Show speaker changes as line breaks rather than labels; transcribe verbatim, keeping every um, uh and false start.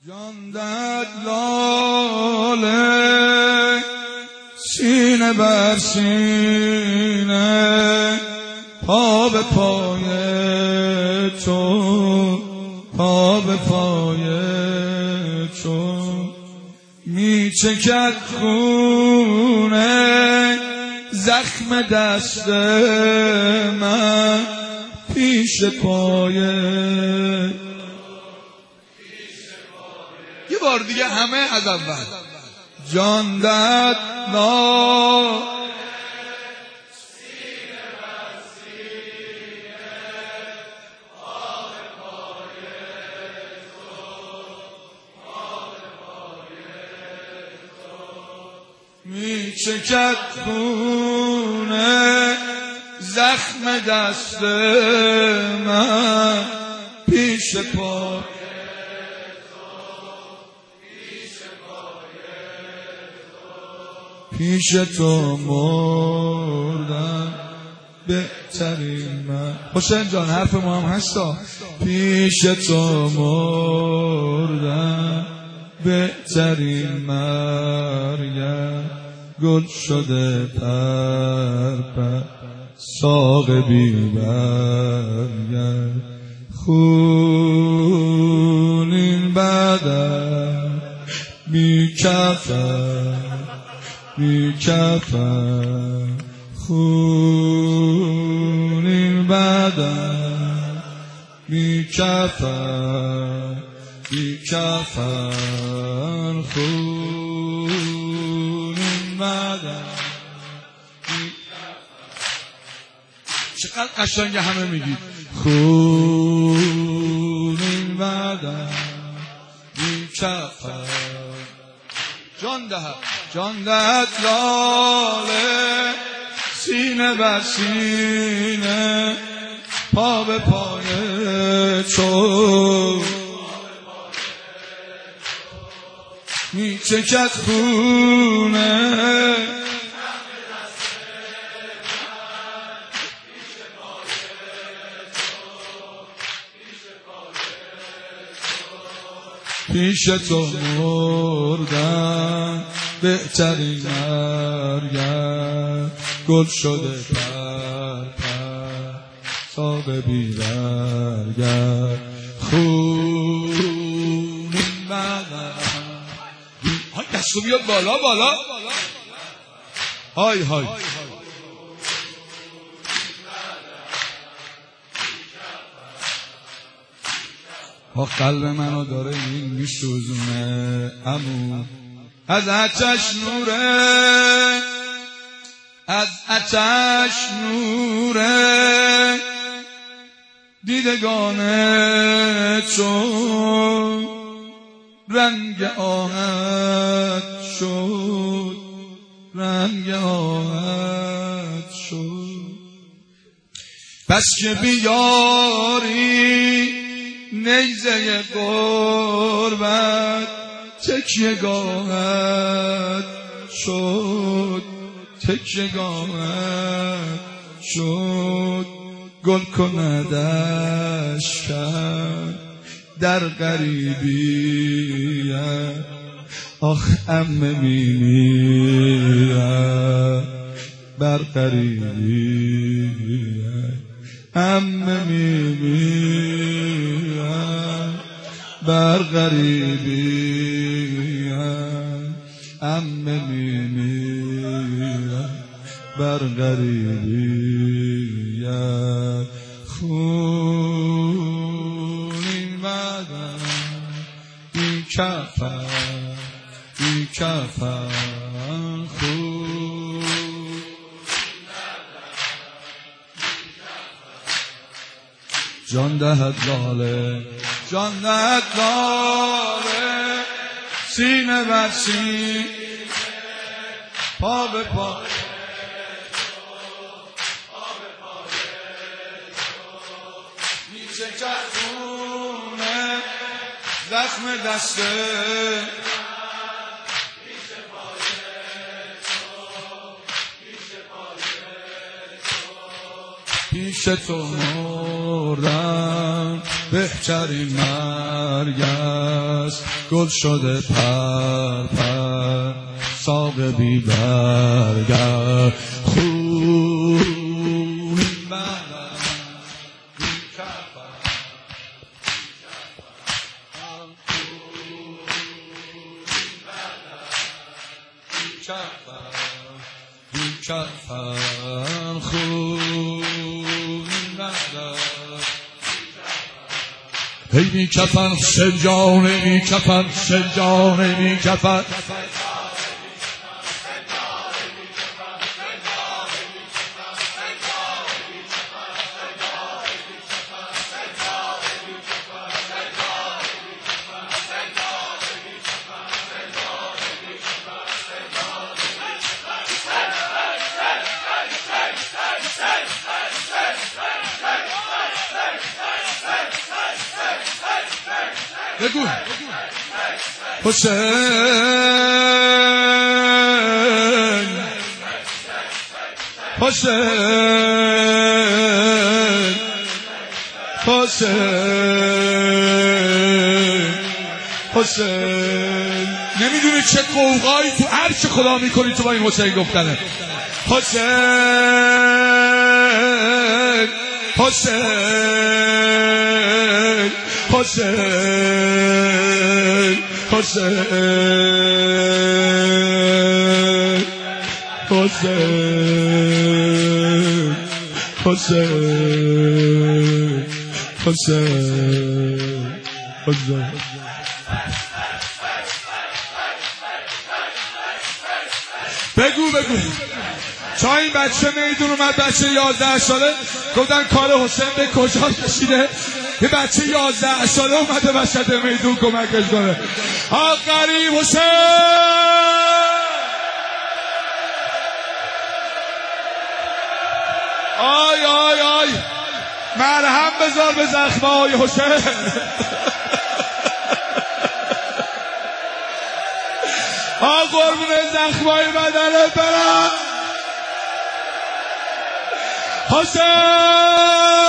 جان داد لاله سینه بر سینه پا به پای تو پا به پای تو می چکد خونه زخم دست من پیش پای. یه بار دیگه همه از اول. جان داد لا می چکد خونه زخم دست من پیش پای پیش تو مردم بهترین من. حسین جان حرف ما هم هستا. پیش تو مردم بهترین مرگم گل شده پر پر ساق بی برگم خونین بدن بی کفن بی کفن خونین بدن بی کفن بی کفن خونین بدن. چقدر قشنگ همه میگید خونین بدن بی کفن. جان دهد جان دهد لاله سینه بر سینه پا به پای تو می چکد خونه پیش تو مردم بهترین مرگم گل شده پر پر ساق بی برگم خونین بدن. های دستو بیاد بالا بالا های های ها قلب منو داره این میسوزونه امو از آتش نوره از آتش نوره دیدگان چون رنگ آهت شد رنگ آهت شد. بس که بیاری نیزه قربت تکیه گاهت شد تکیه گاهت شد گل کندش کرد در غریبیت آخ عمه میمیرد بر غریبیت عمه میمیرد بر غریبیت عمه میمیرد بر غریبیت خونین بدن بی کفن بی کفن خون جان دهد لاله جان دهد لاله سینه بر سینه پا به پا می چکد خونه زخم دسته پیش تو مردم بهترین مرگ است گل شده پر پر ساق بی برگرد خون منم بی کفن بی کفن خون منم ای بی کفن سنجان بی کفن سنجان بی کفن بگو حسین حسین حسین حسین نمیدونی چه قوقایی تو عرش خدا میکنی تو با این حسین گفتنه حسین حسین حسین حسین حسین حسین حسین حسین بگو بگو تا این بچه میدون اومد بچه یازده ساله گفتن کار حسین به کجا کشیده یه بچه یازده ساله اومده وسط میدون کمکش کنه آخری حسین آی آی آی مرهم بذار به زخمه های حسین آ قربون زخمه های بدنت برم حسین